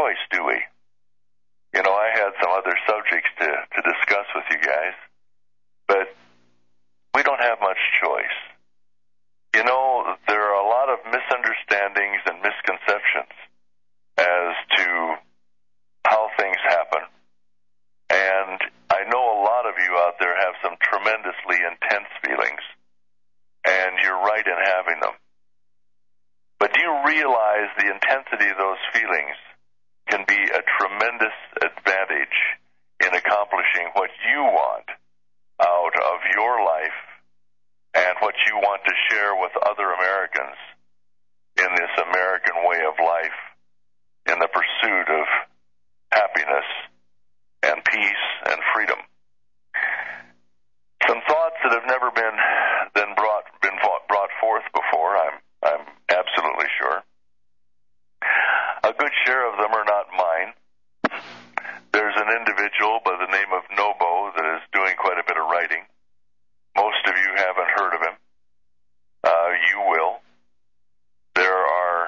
choice, do we? You know, I had some other subjects to discuss with you guys, but we don't have much choice. You know, there are a lot of misunderstandings and misconceptions as to how things happen. And I know a lot of you out there have some tremendously intense feelings, and you're right in having them. But do you realize the intensity of those feelings can be a tremendous advantage in accomplishing what you want out of your life and what you want to share with other Americans in this American way of life, in the pursuit of happiness and peace and freedom? Some thoughts that have never been brought forth before, I'm absolutely sure. A good share of them are not mine. There's an individual by the name of Nobo that is doing quite a bit of writing. Most of you haven't heard of him. You will. There are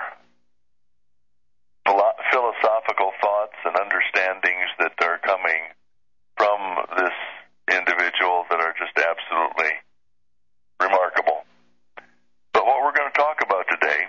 philosophical thoughts and understandings that are coming from this individual that are just absolutely remarkable. But what we're going to talk about today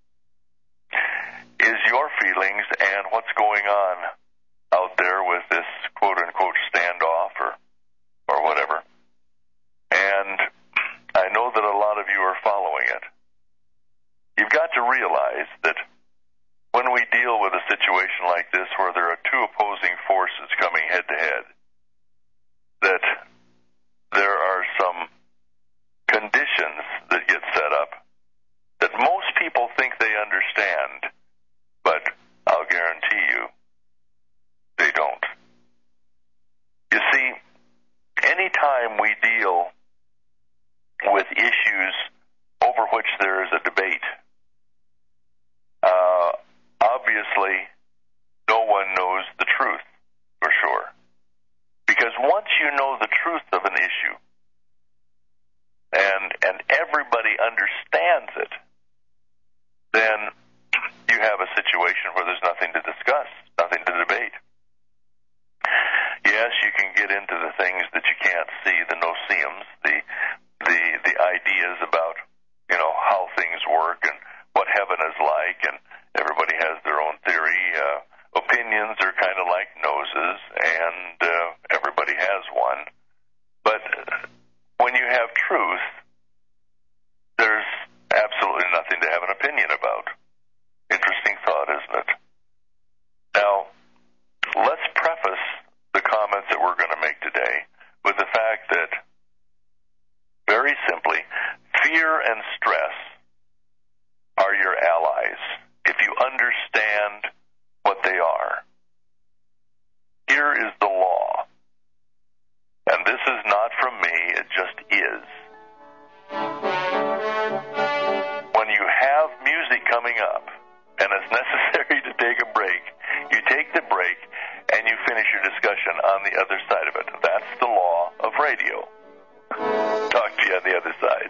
is your feelings and what's going on out there with this quote-unquote standoff or whatever. And I know that a lot of you are following it. You've got to realize that when we deal with a situation like this where there are two opposing forces coming head-to-head, that there are some conditions that get set up that most people think they understand, but I'll guarantee you they don't. You see, anytime we deal with issues over which there is a debate, obviously no one knows the truth for sure. Because once you know the truth of an issue, and everybody understands it, then you have a situation where there's nothing to discuss, nothing to debate. Yes, you can get into the things that you can't see, the no-see-ums, the ideas about, you know, how things work and what heaven is like, and everybody has their own theory. Opinions are kind of like noses, and everybody has one. But when you have truth, there's absolutely nothing to have an opinion about. Interesting thought, isn't it? Now, let's preface the comments that we're going to make today with the fact that, very simply, fear and stress are your allies if you understand what they are. Here is the law. And this is not from me, it just is. When you have music coming up and it's necessary to take a break, you take the break and you finish your discussion on the other side of it. That's the law of radio. Talk to you on the other side.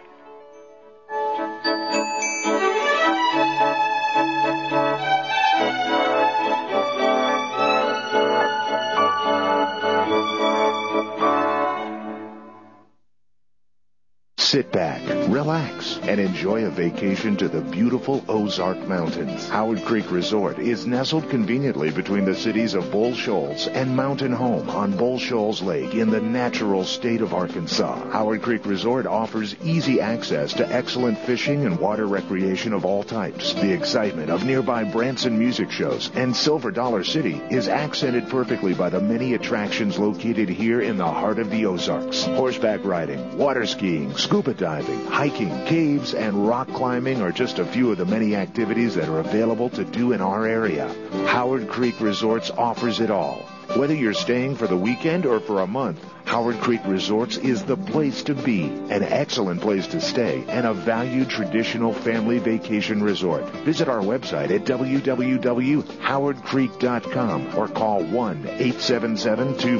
Sit back, relax, and enjoy a vacation to the beautiful Ozark Mountains. Howard Creek Resort is nestled conveniently between the cities of Bull Shoals and Mountain Home on Bull Shoals Lake in the natural state of Arkansas. Howard Creek Resort offers easy access to excellent fishing and water recreation of all types. The excitement of nearby Branson music shows and Silver Dollar City is accented perfectly by the many attractions located here in the heart of the Ozarks. Horseback riding, water skiing, scuba diving, hiking, caves, and rock climbing are just a few of the many activities that are available to do in our area. Howard Creek Resorts offers it all. Whether you're staying for the weekend or for a month, Howard Creek Resorts is the place to be, an excellent place to stay, and a valued traditional family vacation resort. Visit our website at www.howardcreek.com or call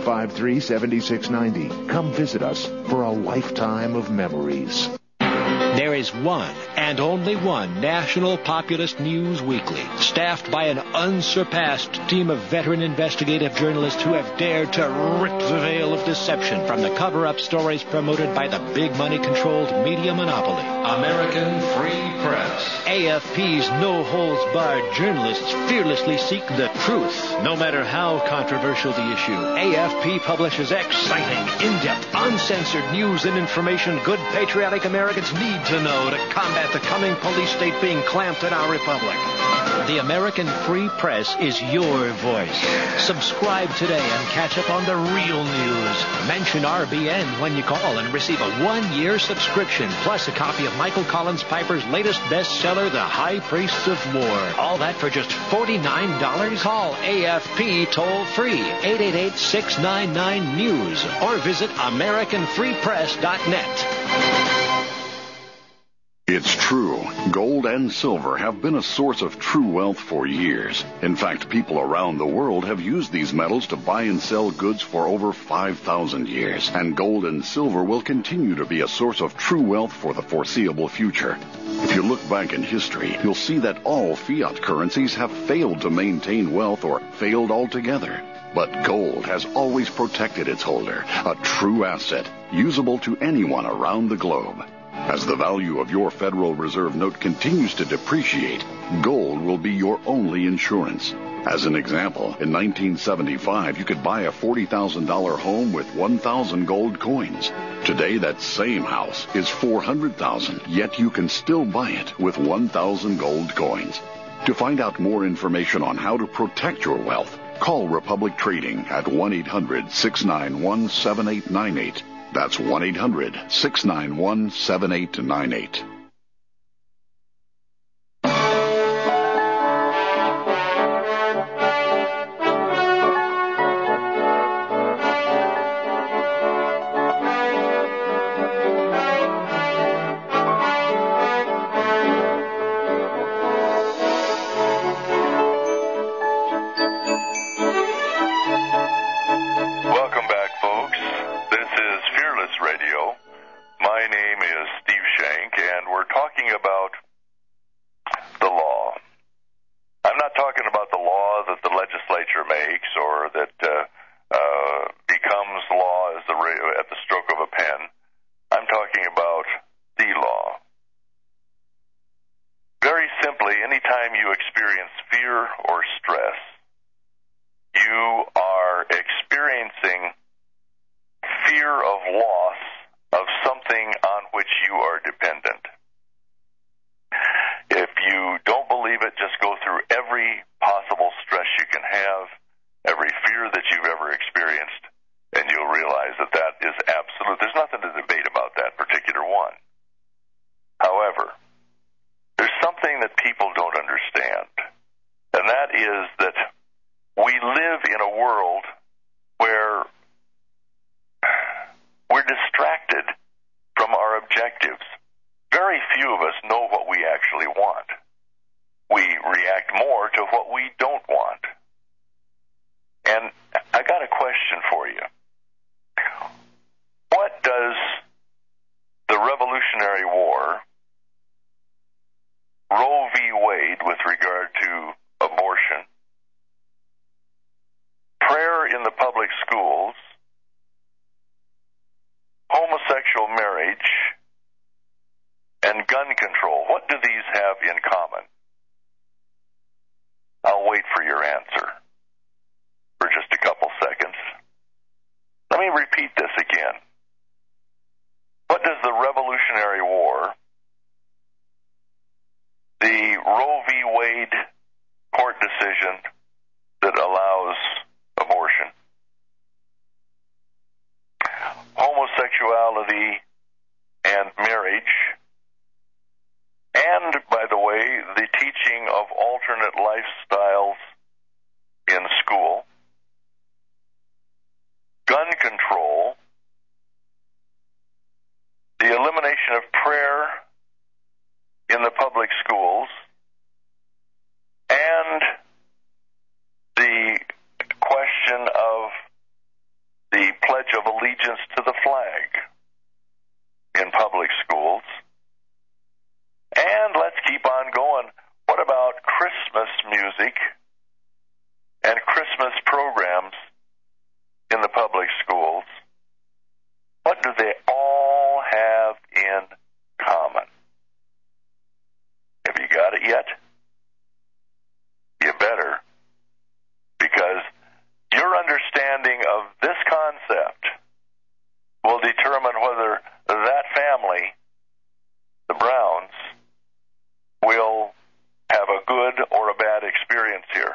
1-877-253-7690. Come visit us for a lifetime of memories. There is one and only one national populist news weekly, staffed by an unsurpassed team of veteran investigative journalists who have dared to rip the veil of deception from the cover-up stories promoted by the big money-controlled media monopoly. American Free Press. AFP's no-holds-barred journalists fearlessly seek the truth, no matter how controversial the issue. AFP publishes exciting, in-depth, uncensored news and information good patriotic Americans need to know to combat the coming police state being clamped in our republic. The American Free Press is your voice. Subscribe today and catch up on the real news. Mention RBN when you call and receive a 1-year subscription, plus a copy of Michael Collins Piper's latest bestseller, The High Priests of War. All that for just $49? Call AFP toll-free, 888-699-NEWS, or visit AmericanFreePress.net. It's true. Gold and silver have been a source of true wealth for years. In fact, people around the world have used these metals to buy and sell goods for over 5,000 years. And gold and silver will continue to be a source of true wealth for the foreseeable future. If you look back in history, you'll see that all fiat currencies have failed to maintain wealth or failed altogether. But gold has always protected its holder, a true asset, usable to anyone around the globe. As the value of your Federal Reserve note continues to depreciate, gold will be your only insurance. As an example, in 1975, you could buy a $40,000 home with 1,000 gold coins. Today, that same house is $400,000, yet you can still buy it with 1,000 gold coins. To find out more information on how to protect your wealth, call Republic Trading at 1-800-691-7898. That's 1-800-691-7898. Christmas programs in the public schools, what do they all have in common? Have you got it yet? You better, because your understanding of this concept will determine whether that family, the Browns, will have a good or a bad experience here.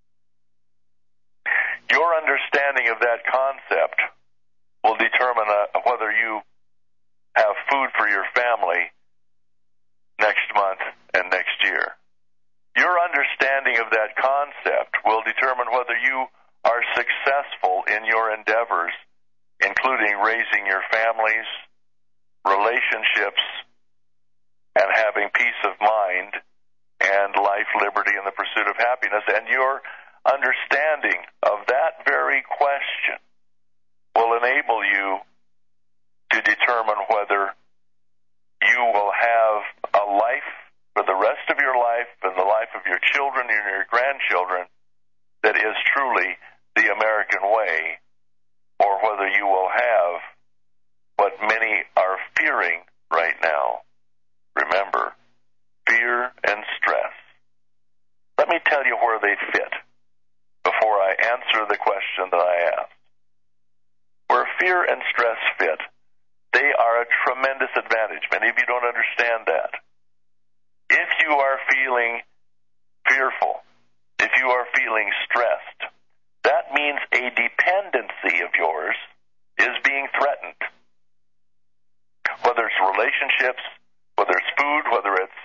Your understanding of that concept will determine whether you have food for your family next month and next year. Your understanding of that concept will determine whether you are successful in your endeavors, including raising your families, relationships, and having peace of mind and life, liberty, and the pursuit of happiness. And your understanding of that very question will enable you to determine whether you will have a life for the rest of your life and the life of your children and your grandchildren that is truly the American way, or whether you will have what many are fearing right now. Remember, fear and stress. Let me tell you where they fit before I answer the question that I asked. Where fear and stress fit, they are a tremendous advantage. Many of you don't understand that. If you are feeling fearful, if you are feeling stressed, that means a dependency of yours is being threatened. Whether it's relationships, whether it's food, whether it's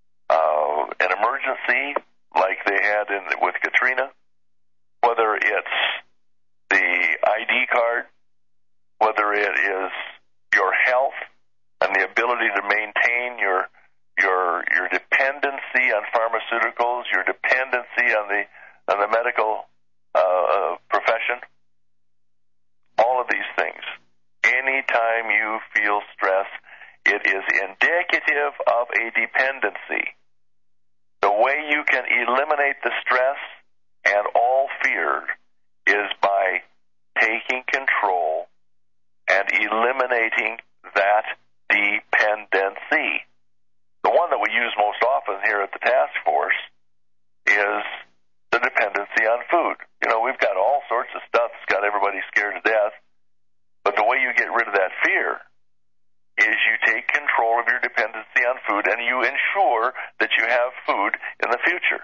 an emergency like they had with Katrina, whether it's the ID card, whether it is your health and the ability to maintain your dependency on pharmaceuticals, your dependency on the medical profession, all of these things. Anytime you feel stress, it is indicative of a dependency. The way you can eliminate the stress and all fear is by taking control and eliminating that dependency. The one that we use most often here at the task force is the dependency on food. You know, we've got all sorts of stuff that's got everybody scared to death, but the way you get rid of that fear is you take control of your dependency on food and you ensure that you have food in the future.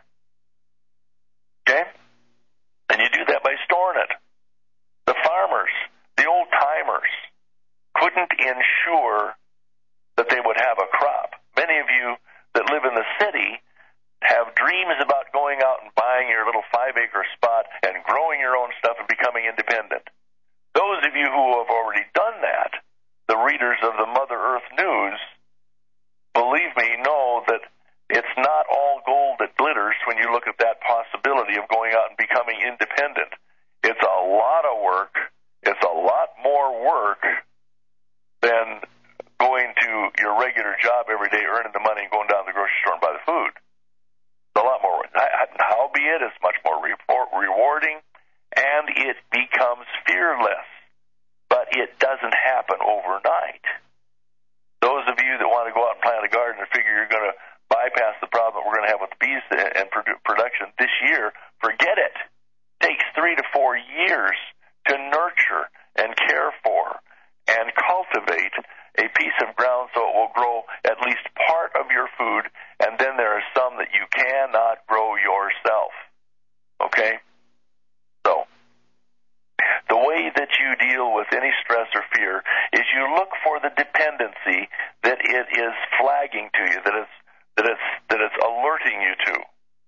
Okay? And you do that by storing it. The farmers, the old-timers, couldn't ensure that they would have a crop. Many of you that live in the city have dreams about going out and buying your little 5-acre spot and growing your own stuff and becoming independent. Those of you who have already done that, the readers of the Mother Earth News, believe me, know that it's not all gold that glitters when you look at that possibility of going out and becoming independent. It's a lot of work. It's a lot more work than going to your regular job every day, earning the money, and going down to the grocery store and buy the food. It's a lot more work. Howbeit, it's much more rewarding, and it becomes fearless. But it doesn't happen overnight. Those of you that want to go out and plant a garden and figure you're going to bypass the problem that we're going to have with bees and production this year, forget it. It takes 3 to 4 years to nurture and care for and cultivate a piece of ground so it will grow at least part of your food, and then there are some that you cannot grow yourself. Okay? So, the way that you deal with any stress or fear is you look for the dependency that it is flagging to you, that it's alerting you to.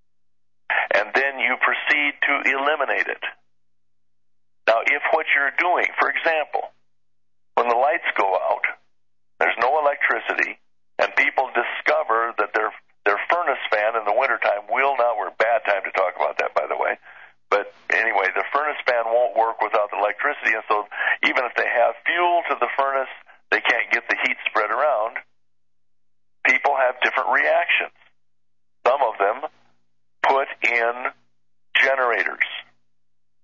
And then you proceed to eliminate it. Now, if what you're doing, for example, when the lights go out, there's no electricity, and people discover that their furnace fan in the wintertime will not work. Bad time to talk about that, by the way. But anyway, the furnace fan won't work without the electricity, and so even if they have fuel to the furnace, they can't get the heat spread around. People have different reactions. Some of them put in generators.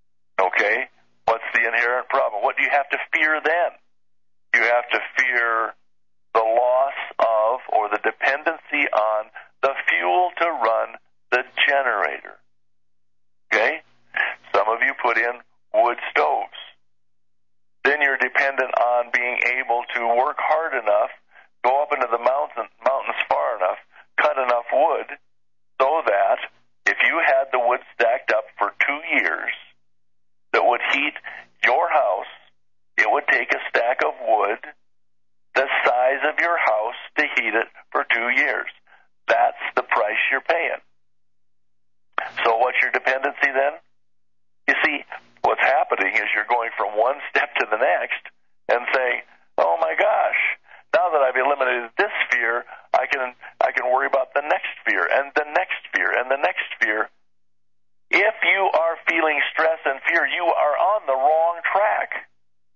Okay? What's the inherent problem? What do you have to fear then? You have to fear the loss of or the dependency on the fuel to run the generator. Okay? Some of you put in wood stoves. Then you're dependent on being able to work hard enough, go up into the mountains far enough, cut enough wood, so that if you had the wood stacked up for 2 years that would heat your house, it would take a stack of wood the size of your house to heat it for 2 years. That's the price you're paying. So what's your dependency then? You see, what's happening is you're going from one step to the next and saying, oh my gosh, now that I've eliminated this fear, I can worry about the next fear and the next fear and the next fear. If you are feeling stress and fear, you are on the wrong track.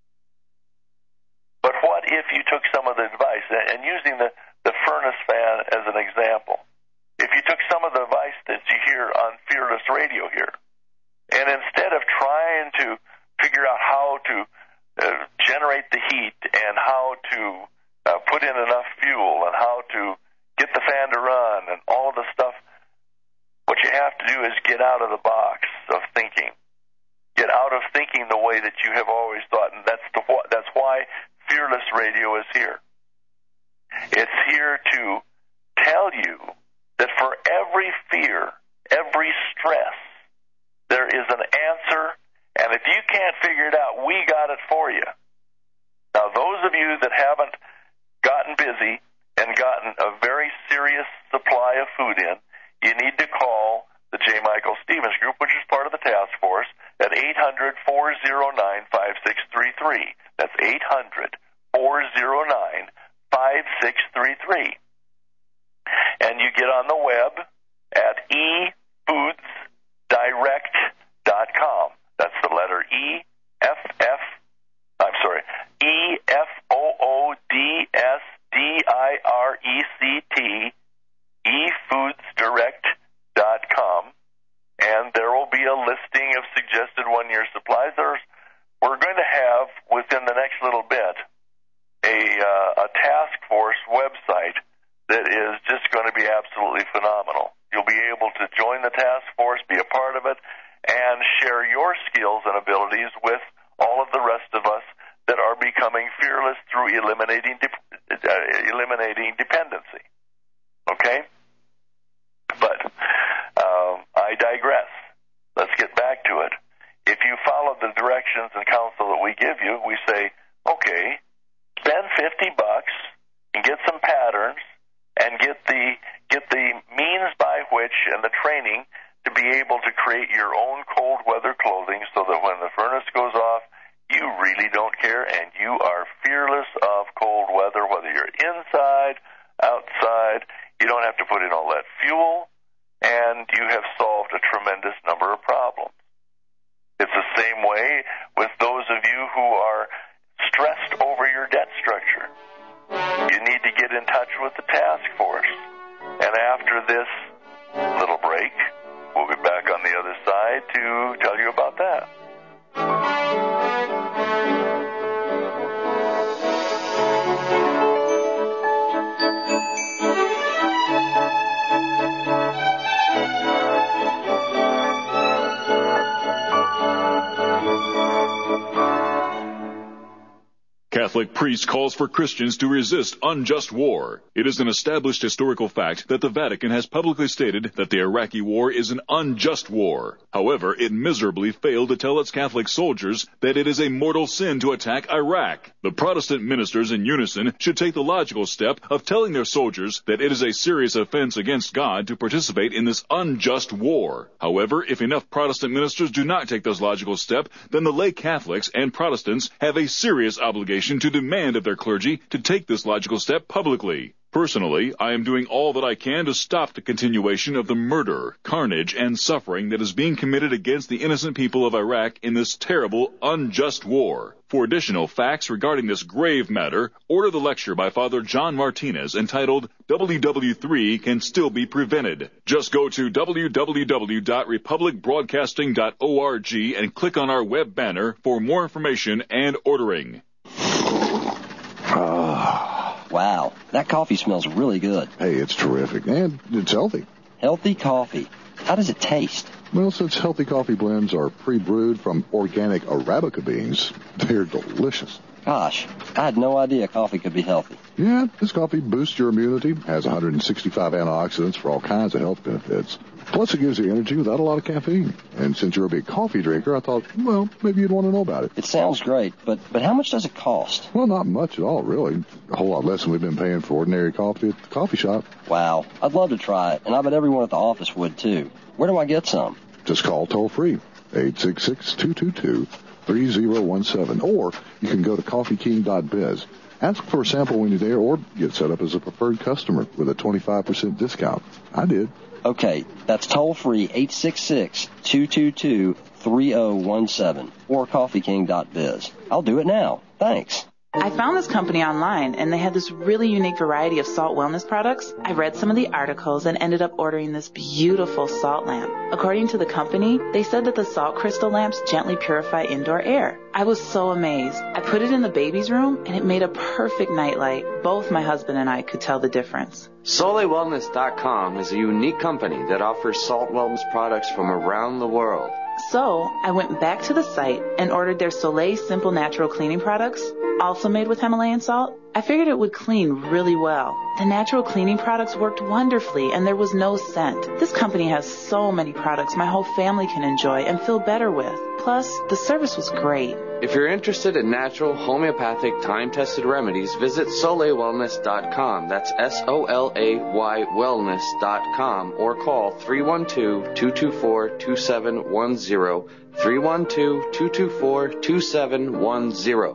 But what if you took some of the advice, and using the furnace fan as an example, if you took some of the advice that you hear on Fearless Radio here, and instead of trying to figure out how to generate the heat and how to put in enough fuel and how to get the fan to run and all of the stuff, what you have to do is get out of the box of thinking. Get out of thinking the way that you have always thought, and that's why Fearless Radio is here. It's here to tell you that for every fear, every stress, there is an answer, and if you can't figure it out, we got it for you. Now, those of you that haven't gotten busy and gotten a very serious supply of food in, you need to call the J. Michael Stevens Group, which is part of the task force, at 800-409-5633. That's 800-409-5633. And you get on the web at efoodsdirect.com. That's the letter EFOODSDIRECT, efoodsdirect.com, and there will be a listing of suggested one-year supplies. We're going to have, within the next little bit, a task force website that is just going to be absolutely phenomenal. You'll be able to join the task force, be a part of it, and share your skills and abilities with all of the rest of us that are becoming fearless through eliminating dependency. Okay? But I digress. Let's get back to it. If you follow the directions and counsel that we give you, we say, okay, spend $50 and get some patterns and get the means by which and the training to be able to create your own cold weather clothing so that when the furnace goes off, you really don't care and you are fearless of cold weather, whether you're inside, outside. You don't have to put in all that fuel, and you have solved a tremendous number of problems. It's the same way with those of you who are stressed over your debt structure. You need to get in touch with the task force. And after this little break, we'll be back on the other side to tell you about that. Catholic priest calls for Christians to resist unjust war. It is an established historical fact that the Vatican has publicly stated that the Iraqi war is an unjust war. However, it miserably failed to tell its Catholic soldiers that it is a mortal sin to attack Iraq. The Protestant ministers in unison should take the logical step of telling their soldiers that it is a serious offense against God to participate in this unjust war. However, if enough Protestant ministers do not take this logical step, then the lay Catholics and Protestants have a serious obligation to demand of their clergy to take this logical step publicly. Personally, I am doing all that I can to stop the continuation of the murder, carnage, and suffering that is being committed against the innocent people of Iraq in this terrible, unjust war. For additional facts regarding this grave matter, order the lecture by Father John Martinez entitled WW3 Can Still Be Prevented. Just go to www.republicbroadcasting.org and click on our web banner for more information and ordering. Wow, that coffee smells really good. Hey, it's terrific, and it's healthy. Healthy coffee. How does it taste? Well, since healthy coffee blends are pre-brewed from organic Arabica beans, they're delicious. Gosh, I had no idea coffee could be healthy. Yeah, this coffee boosts your immunity, has 165 antioxidants for all kinds of health benefits. Plus, it gives you energy without a lot of caffeine. And since you're a big coffee drinker, I thought, well, maybe you'd want to know about it. It sounds great, but how much does it cost? Well, not much at all, really. A whole lot less than we've been paying for ordinary coffee at the coffee shop. Wow, I'd love to try it, and I bet everyone at the office would, too. Where do I get some? Just call toll-free, 866-222-3017, or you can go to coffeeking.biz. Ask for a sample when you're there, or get set up as a preferred customer with a 25% discount. I did. Okay, that's toll-free, 866-222-3017, or coffeeking.biz. I'll do it now. Thanks. I found this company online, and they had this really unique variety of salt wellness products. I read some of the articles and ended up ordering this beautiful salt lamp. According to the company, they said that the salt crystal lamps gently purify indoor air. I was so amazed. I put it in the baby's room, and it made a perfect nightlight. Both my husband and I could tell the difference. SoleilWellness.com is a unique company that offers salt wellness products from around the world. So I went back to the site and ordered their Soleil Simple Natural Cleaning products, also made with Himalayan salt. I figured it would clean really well. The natural cleaning products worked wonderfully, and there was no scent. This company has so many products my whole family can enjoy and feel better with. Plus, the service was great. If you're interested in natural, homeopathic, time-tested remedies, visit SoleilWellness.com. That's SOLAY wellness.com, or call 312-224-2710, 312-224-2710.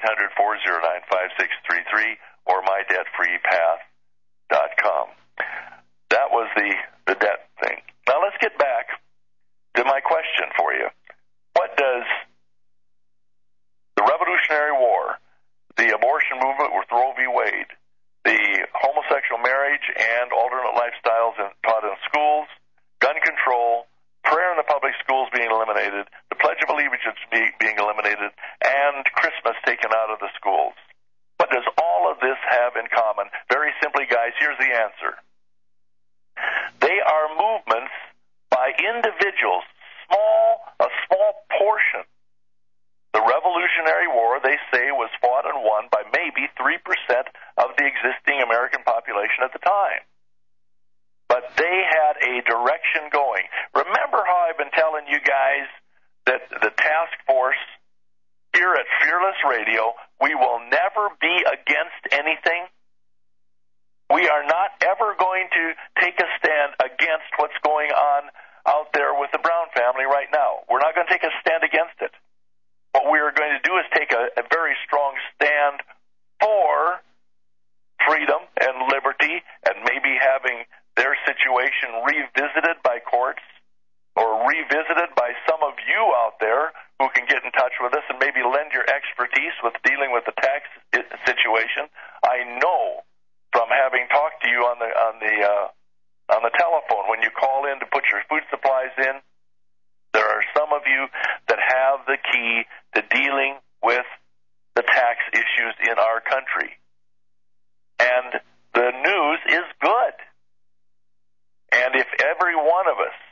1-800-409-5633, or mydebtfreepath.com. That was the debt thing. Now let's get back to my question for you. What does the Revolutionary War, the abortion movement with Roe v. Wade, the homosexual marriage and alternate lifestyles taught in schools, gun control, prayer in the public schools being eliminated, the Pledge of Allegiance being eliminated, and Christmas taken out of the schools. What does all of this have in common? Very simply, guys, here's the answer. They are movements by individuals, a small portion. The Revolutionary War, they say, was fought and won by maybe 3% of the existing American population at the time. But they had a direction going. Remember how I've been telling you guys that the task force here at Fearless Radio, we will never be against anything? We are not ever going to take a stand against what's going on out there with the Brown family right now. We're not going to take a stand against it. What we are going to do is take a very strong stand for freedom and liberty, and maybe having their situation revisited by courts or revisited by some of you out there who can get in touch with us and maybe lend your expertise with dealing with the tax situation. I know from having talked to you on the telephone, when you call in to put your food supplies in, there are some of you that have the key to dealing with the tax issues in our country. And the news is good. And if every one of us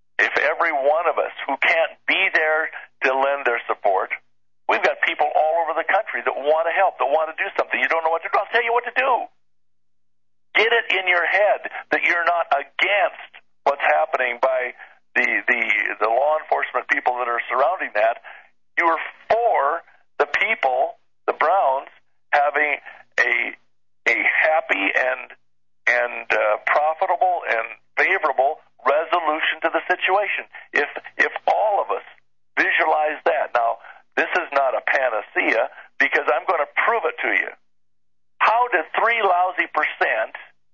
who can't be there to lend their support, we've got people all over the country that want to help, that want to do something. You don't know what to do. I'll tell you what to do. Get it in your head that you're not against what's happening by the law enforcement people that are surrounding that. You're for the people, the Browns, having a happy and profitable and favorable resolution to the situation. If all of us visualize that. Now, this is not a panacea, because I'm going to prove it to you. How did 3 lousy percent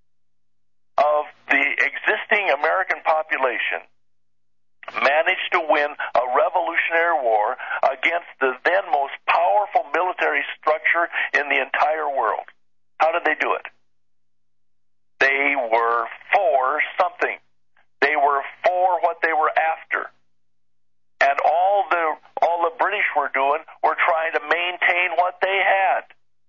of the existing American population manage to win a revolutionary war against the then most powerful military structure in the entire world? How did they do it? They were for something. They were for what they were after. And all the British were doing were trying to maintain what they had.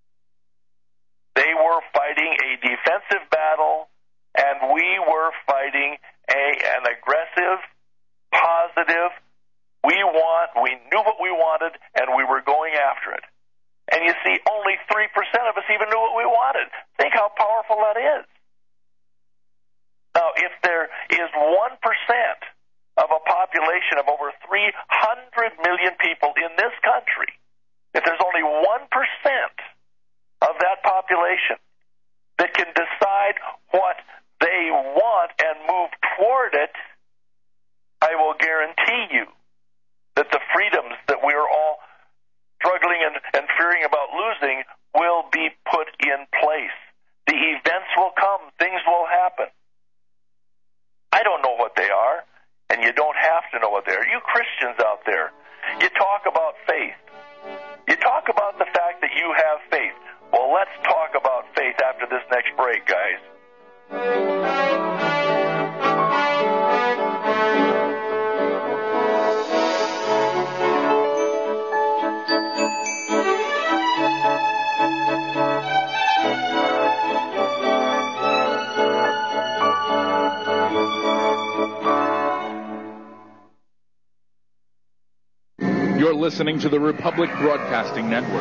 They were fighting a defensive battle, and we were fighting an aggressive, positive, we knew what we wanted, and we were going after it. And you see, only 3% of us even knew what we wanted. Think how powerful that is. Now, if there is 1% of a population of over 300 million people in this country, if there's only 1% of that population that can decide what they want and move toward it, I will guarantee you that the freedoms that we are all struggling and fearing about losing will be put in place. The events will come. Things will happen. I don't know what they are, and you don't have to know what they are. You Christians out there, you talk about faith. You talk about the fact that you have faith. Well, let's talk about faith after this next break, guys. You're listening to the Republic Broadcasting Network,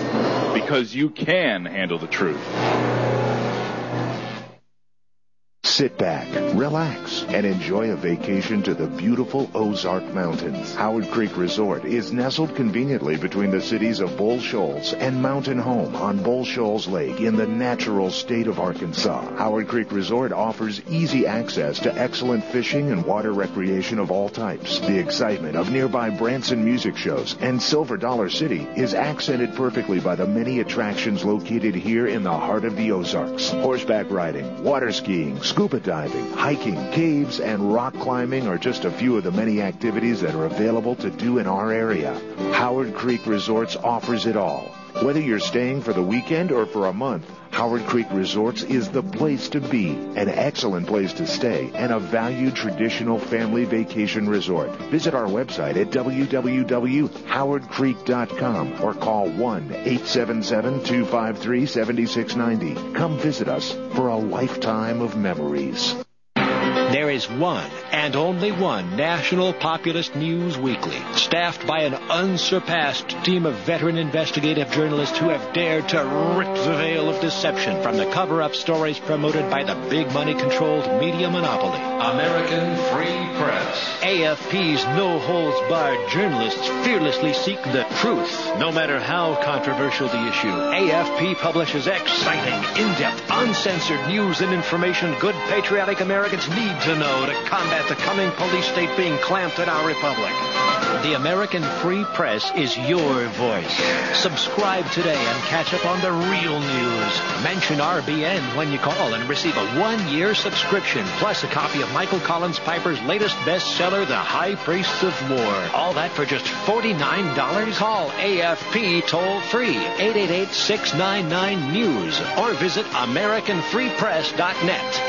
because you can handle the truth. Sit back, relax, and enjoy a vacation to the beautiful Ozark Mountains. Howard Creek Resort is nestled conveniently between the cities of Bull Shoals and Mountain Home on Bull Shoals Lake in the natural state of Arkansas. Howard Creek Resort offers easy access to excellent fishing and water recreation of all types. The excitement of nearby Branson music shows and Silver Dollar City is accented perfectly by the many attractions located here in the heart of the Ozarks. Horseback riding, water skiing, scuba diving, hiking, caves, and rock climbing are just a few of the many activities that are available to do in our area. Howard Creek Resorts offers it all. Whether you're staying for the weekend or for a month, Howard Creek Resorts is the place to be, an excellent place to stay, and a valued traditional family vacation resort. Visit our website at www.howardcreek.com or call 1-877-253-7690. Come visit us for a lifetime of memories. There is one and only one national populist news weekly, staffed by an unsurpassed team of veteran investigative journalists who have dared to rip the veil of deception from the cover-up stories promoted by the big money-controlled media monopoly. American Free Press. AFP's no-holds-barred journalists fearlessly seek the truth, no matter how controversial the issue. AFP publishes exciting, in-depth, uncensored news and information good patriotic Americans need to know to combat the coming police state being clamped at our republic. The American Free Press is your voice. Subscribe today and catch up on the real news. Mention RBN when you call and receive a 1-year subscription, plus a copy of Michael Collins Piper's latest bestseller, The High Priests of War. All that for just $49? Call AFP toll-free, 888-699-NEWS, or visit AmericanFreePress.net.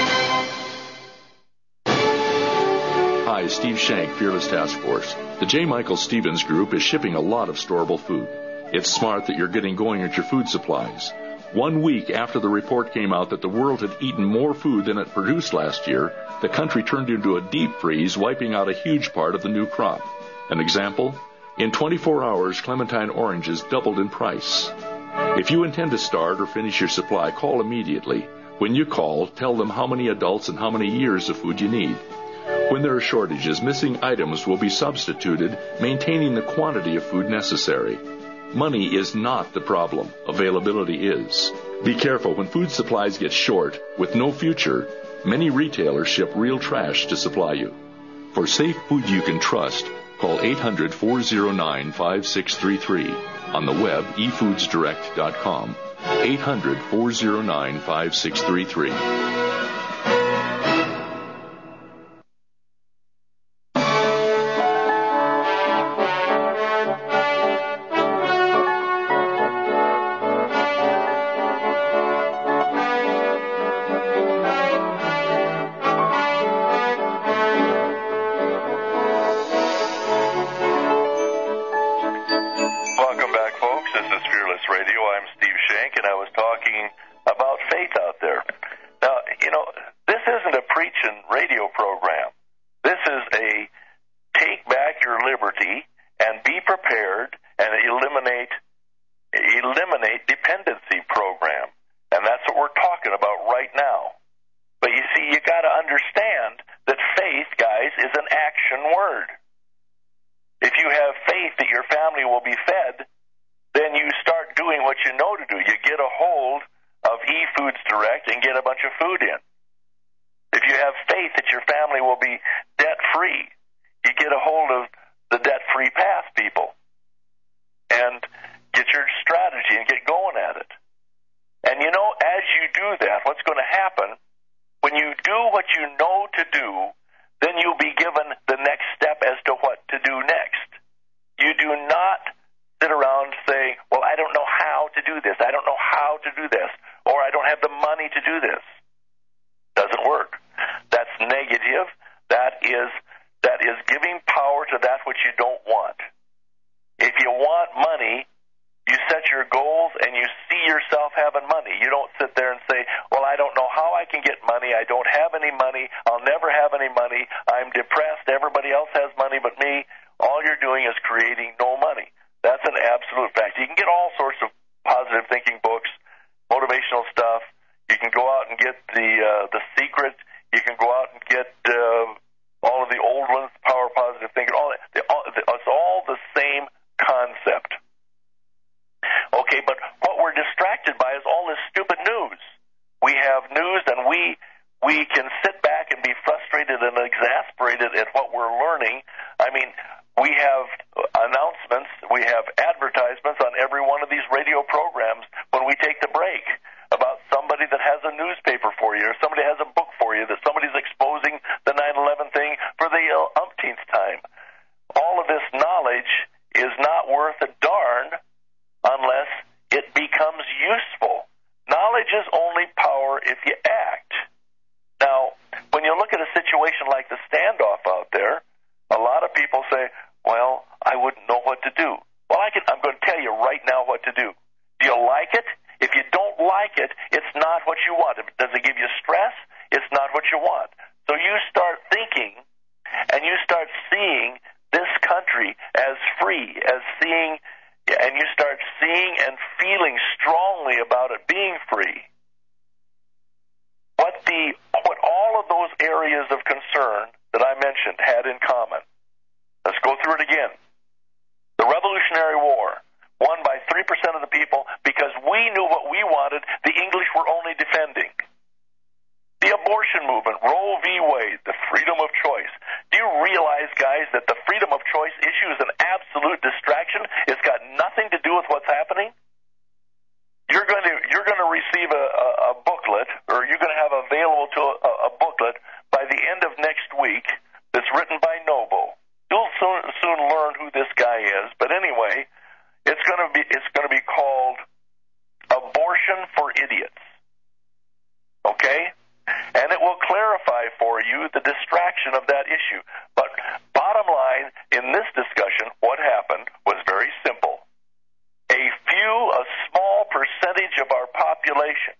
Hi, Steve Shank, Fearless Task Force. The J. Michael Stevens Group is shipping a lot of storable food. It's smart that you're getting going at your food supplies. 1 week after the report came out that the world had eaten more food than it produced last year, the country turned into a deep freeze, wiping out a huge part of the new crop. An example? In 24 hours, clementine oranges doubled in price. If you intend to start or finish your supply, call immediately. When you call, tell them how many adults and how many years of food you need. When there are shortages, missing items will be substituted, maintaining the quantity of food necessary. Money is not the problem. Availability is. Be careful when food supplies get short. With no future, many retailers ship real trash to supply you. For safe food you can trust, call 800-409-5633. On the web, efoodsdirect.com. 800-409-5633. motivational stuff. You can go out and get the Secret astounded at what we're learning. I mean, we have announcements, we have advertisements on every one of these radio programs when we take the break about somebody that has a newspaper for you or somebody has a book for you, that somebody's exposing the 9/11 thing for the umpteenth time. All of this knowledge is not worth a darn unless it becomes useful. Knowledge is only power if you act. Now, when you look at a situation like the standoff out there, a lot of people say, well, I wouldn't know what to do. Well, I'm going to tell you right now what to do. Do you like it? If you don't like it, it's not what you want. Does it give you stress? It's not what you want. So you start thinking and you start seeing this country as free, and you start seeing and feeling strongly about it being free. What all of those areas of concern that I mentioned had in common. Let's go through it again. The Revolutionary War, won by 3% of the people because we knew what we wanted, the English were only defending. The abortion movement, Roe v. Wade, the freedom of choice. Do you realize, guys, that the freedom of choice issue is an absolute distraction? It's got nothing to do with what's happening. You're going to receive a booklet, or you're going to have available to a booklet by the end of next week that's written by Nobo. You'll soon learn who this guy is. But anyway, it's going to be called Abortion for Idiots. Okay? And it will clarify for you the distraction of that issue. But bottom line, in this discussion, what happened was very simple. A small percentage of our population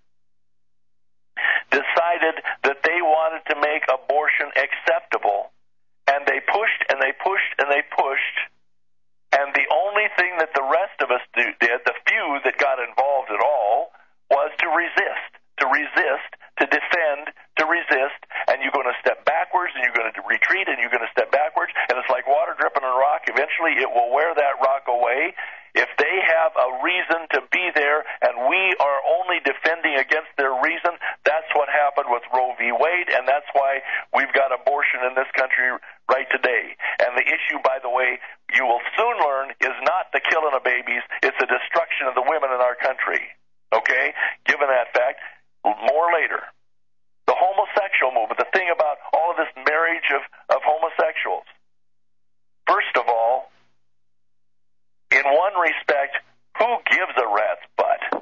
decided that they wanted to make abortion acceptable, and they pushed and they pushed and they pushed, and the only thing that the rest of us did, the few that got involved at all, was to resist, to defend, to resist, and you're going to step backwards, and you're going to retreat, and you're going to step backwards, and it's like water dripping on a rock. Eventually it will wear that rock away. If they have a reason to be there and we are only defending against their reason, that's what happened with Roe v. Wade, and that's why we've got abortion in this country right today. And the issue, by the way, you will soon learn, is not the killing of babies, it's the destruction of the women in our country. Okay? Given that fact, more later. The homosexual movement, the thing about all of this marriage of homosexuals. First of all, in one respect, who gives a rat's butt?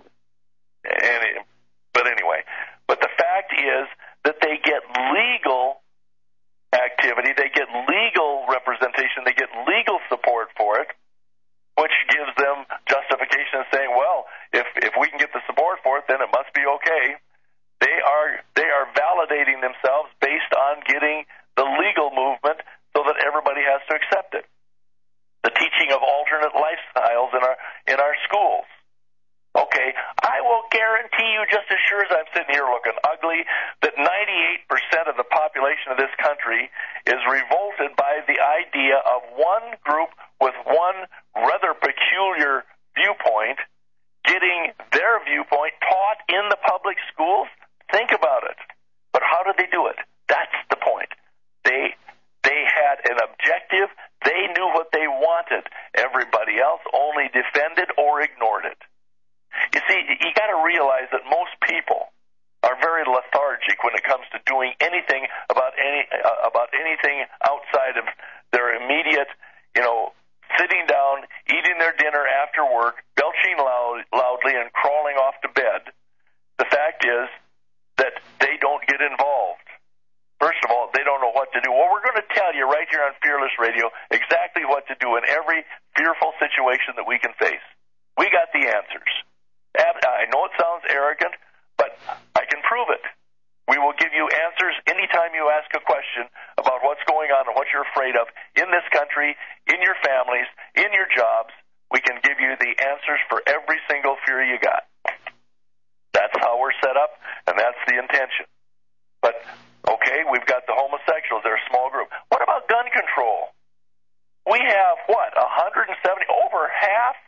But the fact is that they get legal activity, they get legal representation, they get legal support for it, which gives them justification of saying, well, if we can get the support for it, then it must be okay. They are validating themselves based on getting the legal movement so that everybody has to accept it. The teaching of alternate lifestyles in our schools. Okay, I will guarantee you, just as sure as I'm sitting here looking ugly, that 98% of the population of this country is revolted by the idea of one group with one rather peculiar viewpoint getting their viewpoint taught in the public schools. Think about it. But how did they do it? That's the point. They had an objective. They knew what they wanted. Everybody else only defended or ignored it. You see, you got to realize that most people are very lethargic when it comes to doing anything about anything outside of their immediate, sitting down, eating their dinner after work, belching loudly, and crawling off to bed. The fact is that they don't get involved. First of all, they don't know what to do. Well, we're going to tell you right here on Fearless Radio exactly what to do in every fearful situation that we can face. We got the answers. I know it sounds arrogant, but I can prove it. We will give you answers anytime you ask a question about what's going on and what you're afraid of in this country, in your families, in your jobs. We can give you the answers for every single fear you got. That's how we're set up, and that's the intention. But, okay, we've got the homosexuals. They're a small group. What about gun control? We have, 170, over half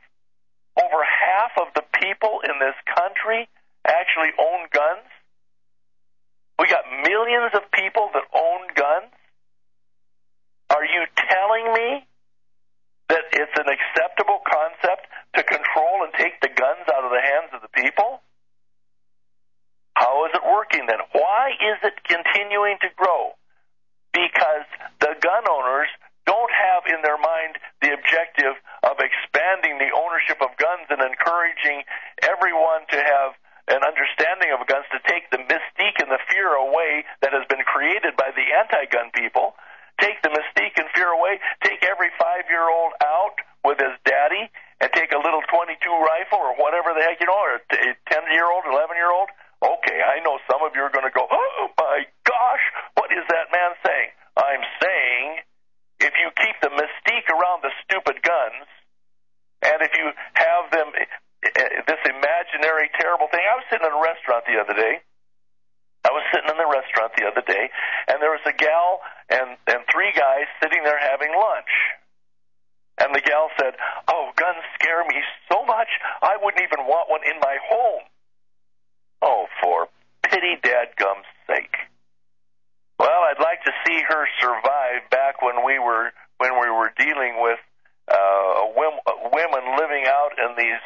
of the people in this country actually own guns. We got millions of people that own guns. telling me that it's an acceptable concept to control and take the guns out of the hands of the people? How is it working then? Why is it continuing to grow? Because the gun owners don't have in their mind the objective of expanding the ownership of guns and encouraging everyone to have an understanding of guns, to take the mystique and the fear away that has been created by the anti-gun people. Take the mystique and fear away. Take every 5-year-old out with his daddy and take a little .22 rifle or whatever the heck, or a 10-year-old, 11-year-old. Okay, I know some of you are going to go, oh my gosh, what is that man saying? I'm saying if you keep the mystique around the stupid guns, and if you have them, this imaginary terrible thing. I was sitting in a restaurant the other day. And there was a gal and 3 guys sitting there having lunch. And the gal said, oh, guns scare me so much, I wouldn't even want one in my home. Oh, for pity dadgum's sake. Well, I'd like to see her survive back when we were dealing with women living out in these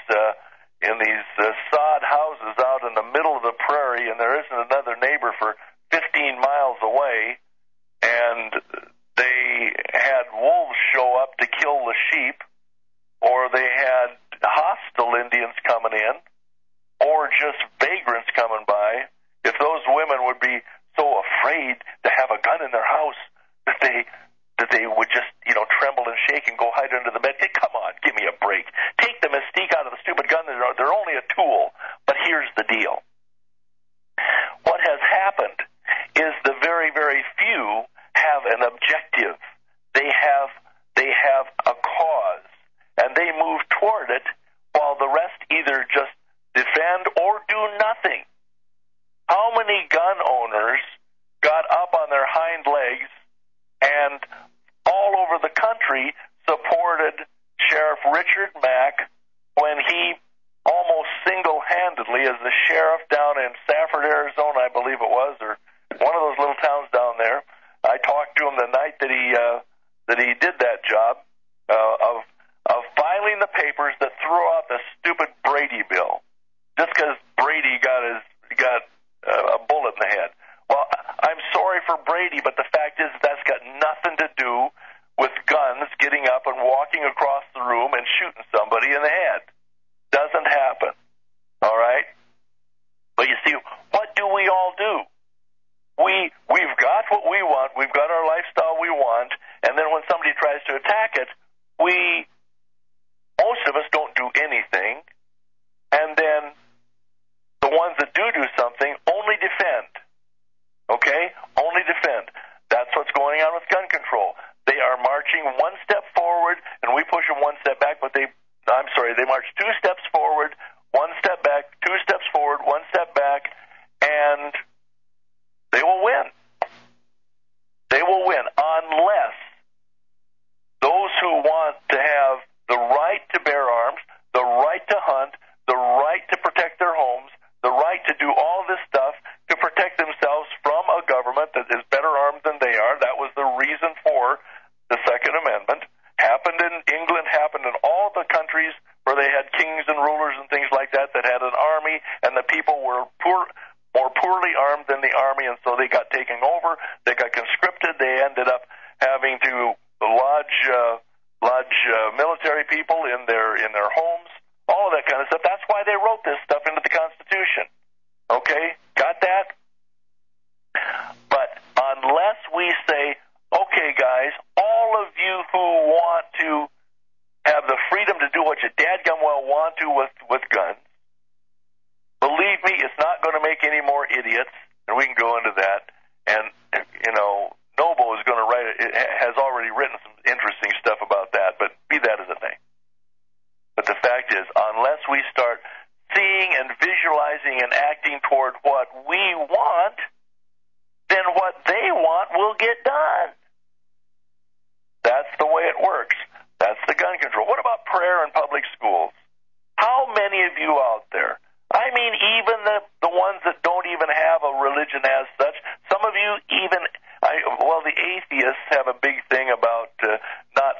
sod houses out in the middle of the prairie, and there isn't another neighbor for 15 miles away, and they had wolves show up to kill the sheep, or they had hostile Indians coming in, or just vagrants coming by. If those women would be so afraid to have a gun in their house that they would just, tremble and shake and go hide under the bed. Hey, come on, give me a break. Take the mystique out of the stupid gun. They're only a tool. But here's the deal. What has happened is the very, very few have an objective. They have a cause, and they move toward it, while the rest either just defend or do nothing. How many gun owners got up on their hind legs and all over the country supported Sheriff Richard Mack when he almost single-handedly, as the sheriff down in Safford, Arizona, I believe it was, or one of those little towns down there. I talked to him the night that he did that job of filing the papers that threw out the stupid Brady bill, just because Brady got a bullet in the head. Well, I'm sorry for Brady, but the fact is that's got nothing to do with guns getting up and walking across the room and shooting somebody in the head. Doesn't happen. All right? But you see, what do we all do? We've got what we want. We've got our lifestyle we want. And then when somebody tries to attack it, most of us don't do anything. And then the ones that do something only defend. Okay? Only defend. That's what's going on with gun control. They are marching one step forward, and we push them one step back, but they march 2 steps forward, 1 step back, 2 steps forward, 1 step back, and they will win. They will win unless those who want to have the right to bear arms, the right to hunt, the right to protect their homes, the right to do all this stuff to protect themselves from a government that is better armed than they are. That was the reason for the Second Amendment. Happened in England, happened in all the countries where they had kings and rulers and things like that had an army, and the people were more poorly armed than the army, and so they got taken over. They got conscripted. They ended up having to lodge military people in their homes, all of that kind of stuff. That's why they wrote this stuff into the Constitution. Okay? Got that? But unless we say, okay, guys, all of you who want to have the freedom to do what you dadgum well want to with guns, believe me, it's not going to make any more idiots, and we can go into that. And, Noble is going to has already written some interesting stuff about that, but be that as it may. But the fact is, unless we start seeing and visualizing and acting toward what we want, then what they want will get done. That's the way it works. That's the gun control. What about prayer in public schools? How many of you out there, I mean even the ones that don't even have a religion as such, some of you even, the atheists have a big thing about not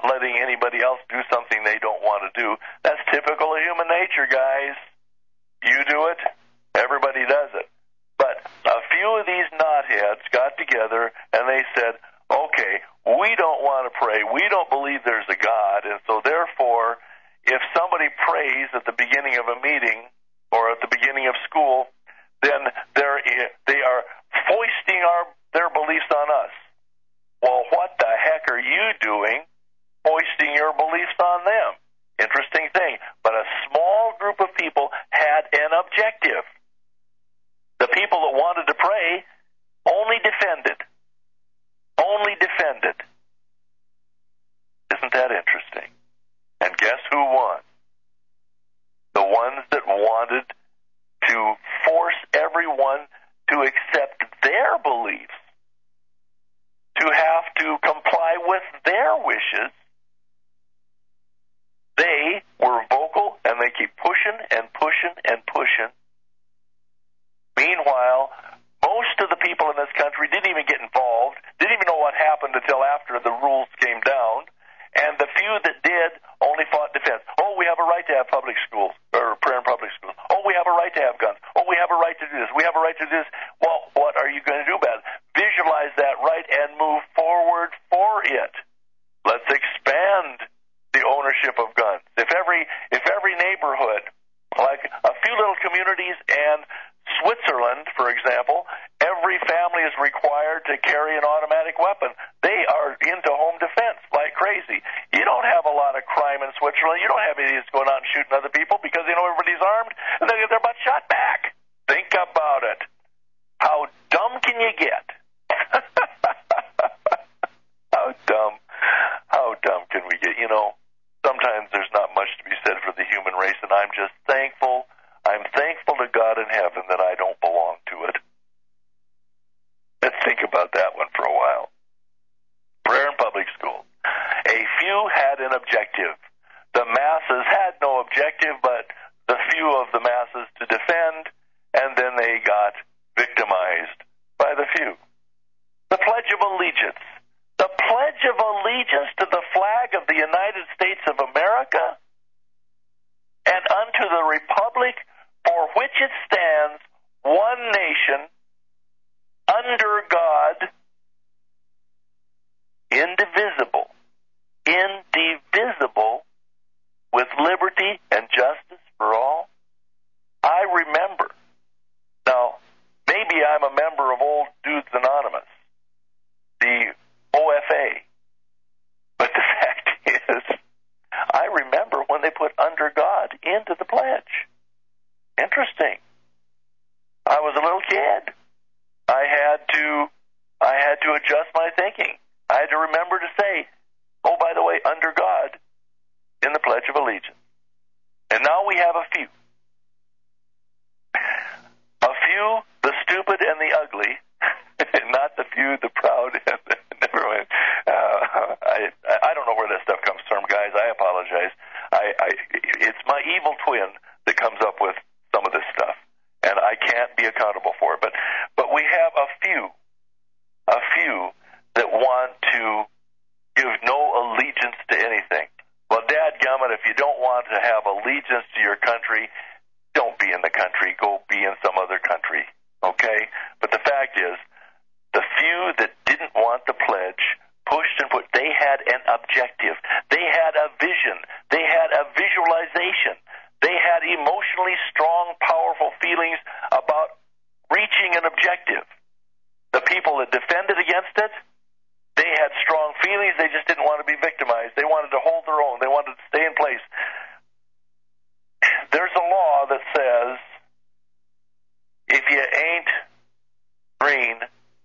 want to pray. We don't believe there's a God, and so therefore, if somebody prays at the beginning of a meeting or at the beginning of school, then they are foisting their beliefs on us. Well, what the heck are you doing foisting your beliefs on them? Interesting thing. But a small group of people had an objective. The people that wanted to pray only defended. Only defended. Isn't that interesting? And guess who won? The ones that wanted to force everyone to accept their beliefs, to have to comply with their wishes. They were vocal, and they keep pushing and pushing and pushing. Meanwhile, most of the people in this country didn't even get involved, didn't even know what happened until after the rules came down, and the few that did only fought defense. Oh, we have a right to have public schools, or prayer in public schools. Oh, we have a right to have guns. Oh, we have a right to do this. We have a right to do this. Well, what are you going to do about it? Visualize that right and move forward for it. Let's expand the ownership of guns. If every neighborhood, like a few little communities and Switzerland, for example, every family is required to carry an automatic weapon. They are into home defense like crazy. You don't have a lot of crime in Switzerland. You don't have idiots going out and shooting other people because they know everybody's armed and they get their butt shot back. Think about it. How dumb can you get? How dumb can we get? You know, sometimes there's not much to be said for the human race, and I'm just thankful. I'm thankful to God in heaven that I don't belong to it. Let's think about that one for a while. Prayer in public school. A few had an objective. The masses had no objective, but the few of the masses to defend, and then they got victimized by the few. The Pledge of Allegiance. The Pledge of Allegiance to the flag of the United States of America and unto the republic for which it stands, one nation, under God, indivisible, with liberty and justice for all. I remember. Now, maybe I'm a member of Old Dudes Anonymous, the OFA, but the fact is, I remember when they put under God into the pledge. Interesting. I was a little kid. I had to adjust my thinking. I had to remember to say, oh, by the way, under God in the Pledge of Allegiance. And now we have a few. A few, the stupid and the ugly, not the few, the proud and never mind. I don't know where that stuff comes from, guys. I apologize. It's my evil twin that comes up with some of this stuff, and I can't be accountable for it. But we have a few that want to give no allegiance to anything. Well, dadgummit, if you don't want to have allegiance to your country, don't be in the country. Go be in some other country, okay? But the fact is, the few that didn't want the pledge pushed and put. They had an objective. They had a vision. They had a visualization. They had emotionally strong, powerful feelings about reaching an objective. The people that defended against it, they had strong feelings. They just didn't want to be victimized. They wanted to hold their own. They wanted to stay in place. There's a law that says if you ain't green,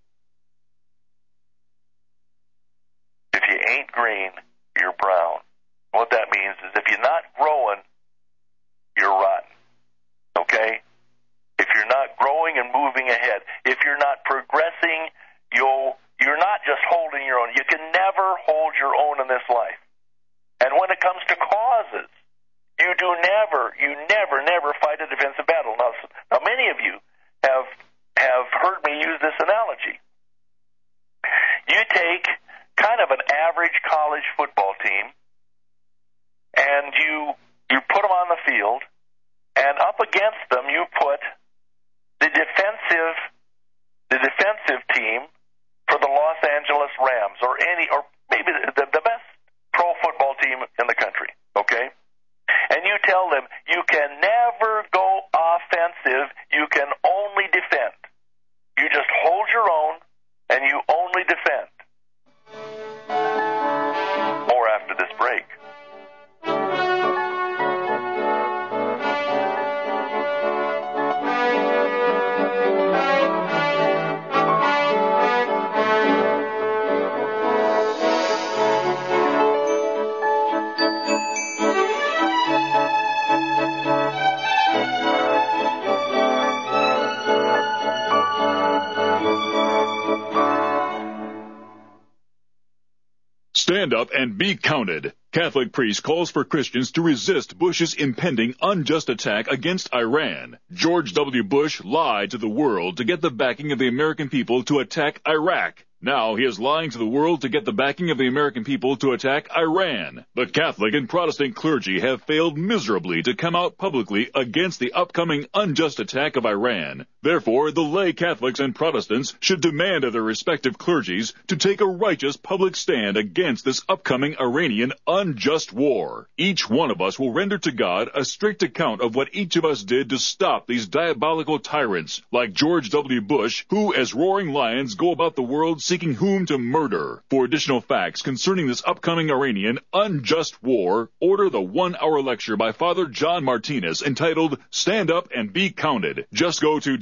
you're brown. What that means is if you're not growing, you're rotten. Okay? If you're not growing and moving ahead, if you're not progressing, you're not just holding your own. You can never hold your own in this life. And when it comes to causes, you never fight a defensive battle. Now many of you have heard me use this analogy. You take kind of an average college football team, and you put them on the field, and up against them you put the defensive team for the Los Angeles Rams, or maybe the best pro football team in the country, okay? And you tell them you can never go offensive, you can only defend. You just hold your own, and you only defend. More after this break. Stand up and be counted. Catholic priest calls for Christians to resist Bush's impending unjust attack against Iran. George W. Bush lied to the world to get the backing of the American people to attack Iraq. Now he is lying to the world to get the backing of the American people to attack Iran. The Catholic and Protestant clergy have failed miserably to come out publicly against the upcoming unjust attack of Iran. Therefore, the lay Catholics and Protestants should demand of their respective clergies to take a righteous public stand against this upcoming Iranian unjust war. Each one of us will render to God a strict account of what each of us did to stop these diabolical tyrants like George W. Bush, who as roaring lions go about the world seeking whom to murder. For additional facts concerning this upcoming Iranian unjust war, order the 1-hour lecture by Father John Martinez entitled Stand Up and Be Counted. Just go to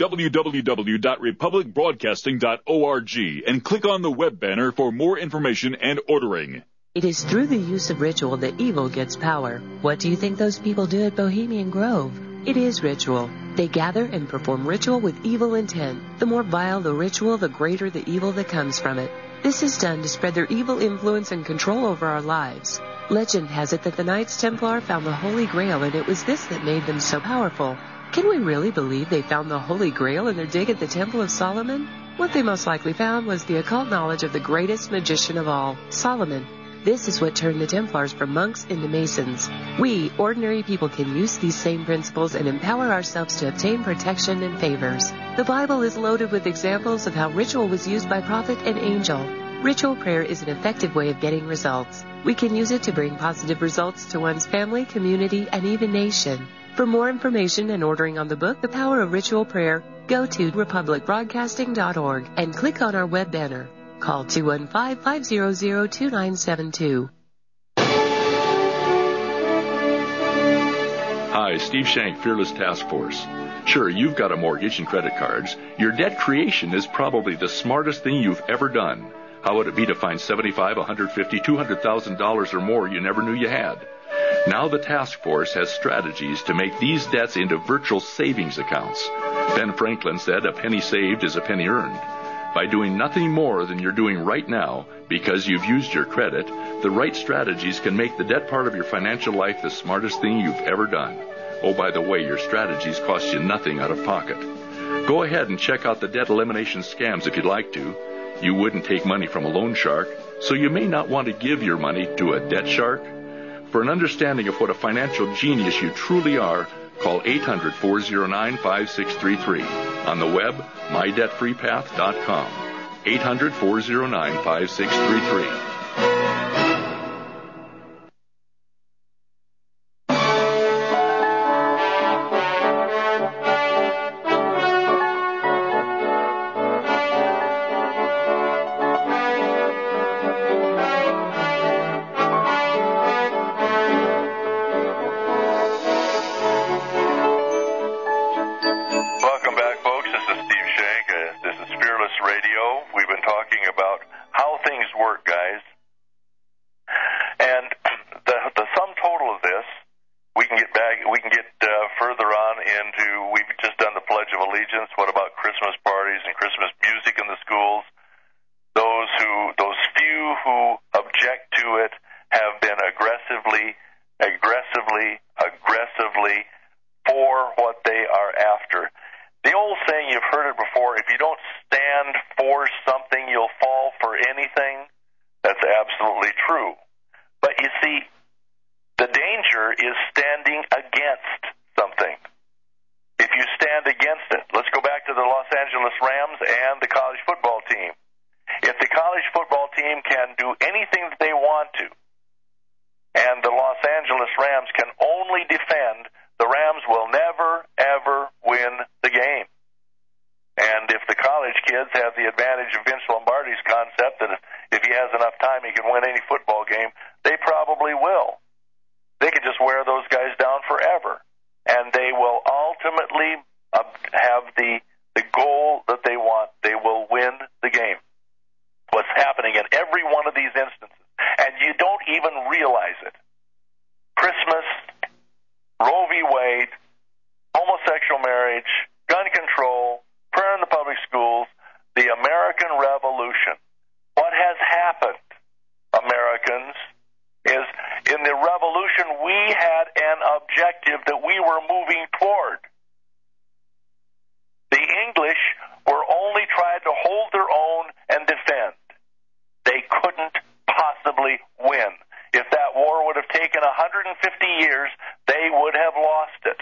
www.republicbroadcasting.org and click on the web banner for more information and ordering. It is through the use of ritual that evil gets power. What do you think those people do at Bohemian Grove? It is ritual. They gather and perform ritual with evil intent. The more vile the ritual, the greater the evil that comes from it. This is done to spread their evil influence and control over our lives. Legend has it that the Knights Templar found the Holy Grail, and it was this that made them so powerful. Can we really believe they found the Holy Grail in their dig at the Temple of Solomon? What they most likely found was the occult knowledge of the greatest magician of all, Solomon. This is what turned the Templars from monks into Masons. We, ordinary people, can use these same principles and empower ourselves to obtain protection and favors. The Bible is loaded with examples of how ritual was used by prophet and angel. Ritual prayer is an effective way of getting results. We can use it to bring positive results to one's family, community, and even nation. For more information and ordering on the book, The Power of Ritual Prayer, go to republicbroadcasting.org and click on our web banner. Call 215-500-2972. Hi, Steve Shank, Fearless Task Force. Sure, you've got a mortgage and credit cards. Your debt creation is probably the smartest thing you've ever done. How would it be to find $75,000, $150,000, $200,000 or more you never knew you had? Now the task force has strategies to make these debts into virtual savings accounts. Ben Franklin said, "A penny saved is a penny earned." By doing nothing more than you're doing right now, because you've used your credit, the right strategies can make the debt part of your financial life the smartest thing you've ever done. Oh, by the way, your strategies cost you nothing out of pocket. Go ahead and check out the debt elimination scams if you'd like to. You wouldn't take money from a loan shark, so you may not want to give your money to a debt shark. For an understanding of what a financial genius you truly are, call 800-409-5633. On the web, mydebtfreepath.com. 800-409-5633. If the college football team can do anything that they want to, and the Los Angeles Rams can only defend, the Rams will never, ever win the game. And if the college kids have the advantage of Vince Lombardi's concept that if he has enough time he can win any football game, they probably will. They could just wear those guys down forever. And they will ultimately have the goal that they want. They will win the game. What's happening in every one of these instances, and you don't even realize it. Christmas, Roe v. Wade, homosexual marriage, gun control, prayer in the public schools, the American Revolution. What has happened, Americans, is in the revolution we had an objective that we were moving toward. The English were only trying to hold their own and defend. They couldn't possibly win. If that war would have taken 150 years, they would have lost it.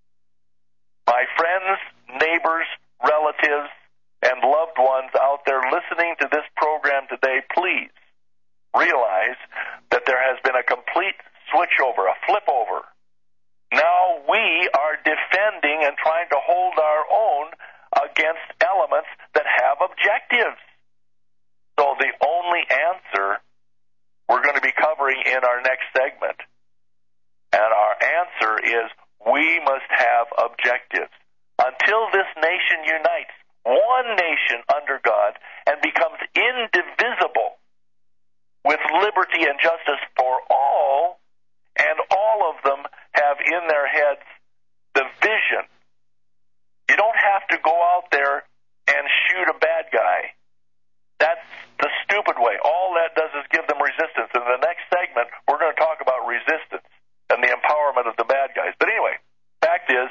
My friends, neighbors, relatives, and loved ones out there listening to this program today, please realize that there has been a complete switchover, a flip over. Now we are defending and trying to hold our own against elements that have objectives. So the only answer we're going to be covering in our next segment, and our answer is we must have objectives. Until this nation unites, one nation under God, and becomes indivisible with liberty and justice for all, and all of them have in their heads the vision. You don't have to go out there and shoot a bad guy. That's the stupid way. All that does is give them resistance. In the next segment, we're going to talk about resistance and the empowerment of the bad guys. But anyway, fact is,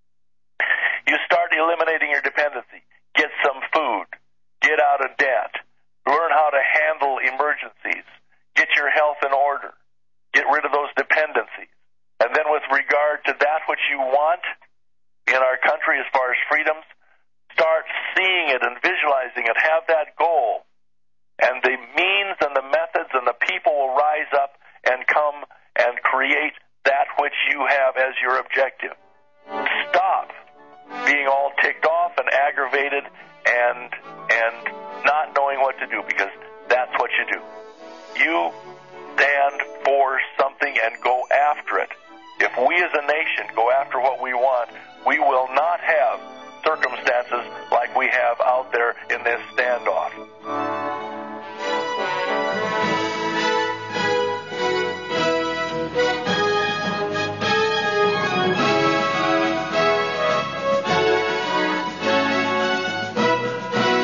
you start eliminating your dependency. Get some food. Get out of debt. Learn how to handle emergencies. Get your health in order. Get rid of those dependencies. And then with regard to that which you want in our country as far as freedoms, start seeing it and visualizing it. Have that goal. And the means and the methods and the people will rise up and come and create that which you have as your objective. Stop being all ticked off and aggravated and not knowing what to do, because that's what you do. You stand for something and go after it. If we as a nation go after what we want, we will not have circumstances like we have out there in this standoff.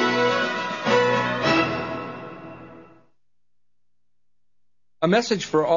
A message for all.